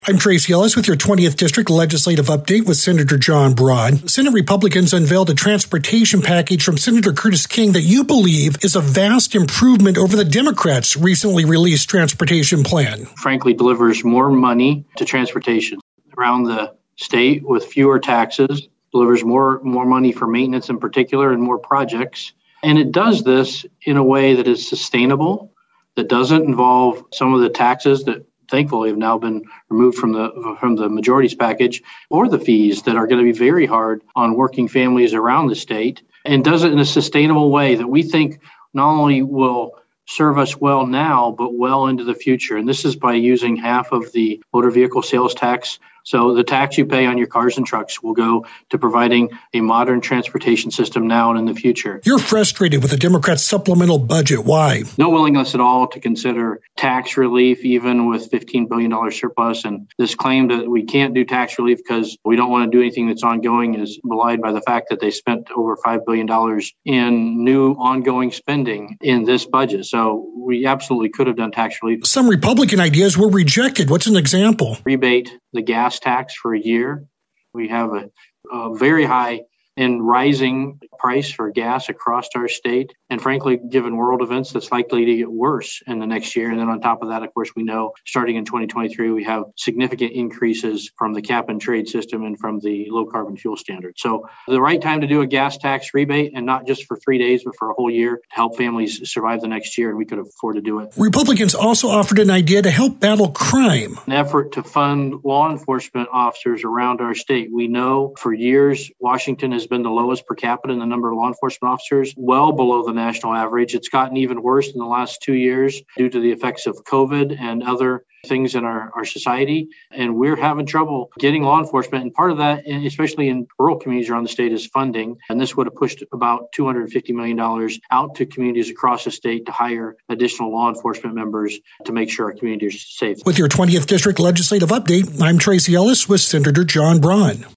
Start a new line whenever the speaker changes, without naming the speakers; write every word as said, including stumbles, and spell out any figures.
I'm Tracy Ellis with your twentieth District Legislative Update with Senator John Braun. Senate Republicans unveiled a transportation package from Senator Curtis King that you believe is a vast improvement over the Democrats' recently released transportation plan.
Frankly, delivers more money to transportation around the state with fewer taxes, delivers more, more money for maintenance in particular and more projects. And it does this in a way that is sustainable, that doesn't involve some of the taxes that thankfully have now been removed from the from the majority's package, or the fees that are going to be very hard on working families around the state, and does it in a sustainable way that we think not only will serve us well now, but well into the future. And this is by using half of the motor vehicle sales tax. So the tax you pay on your cars and trucks will go to providing a modern transportation system now and in the future.
You're frustrated with the Democrats' supplemental budget. Why?
No willingness at all to consider tax relief, even with fifteen billion dollars surplus. And this claim that we can't do tax relief because we don't want to do anything that's ongoing is belied by the fact that they spent over five billion dollars in new ongoing spending in this budget. So we absolutely could have done tax relief.
Some Republican ideas were rejected. What's an example?
Rebate the gas tax for a year. We have a, a very high and rising price for gas across our state. And frankly, given world events, that's likely to get worse in the next year. And then on top of that, of course, we know starting in twenty twenty-three, we have significant increases from the cap and trade system and from the low carbon fuel standard. So the right time to do a gas tax rebate, and not just for three days, but for a whole year to help families survive the next year. And we could afford to do it.
Republicans also offered an idea to help battle crime.
An effort to fund law enforcement officers around our state. We know for years, Washington has been the lowest per capita in the number of law enforcement officers, well below the national average. It's gotten even worse in the last two years due to the effects of COVID and other things in our, our society. And we're having trouble getting law enforcement. And part of that, especially in rural communities around the state, is funding. And this would have pushed about two hundred fifty million dollars out to communities across the state to hire additional law enforcement members to make sure our community is safe.
With your twentieth District Legislative Update, I'm Tracy Ellis with Senator John Braun.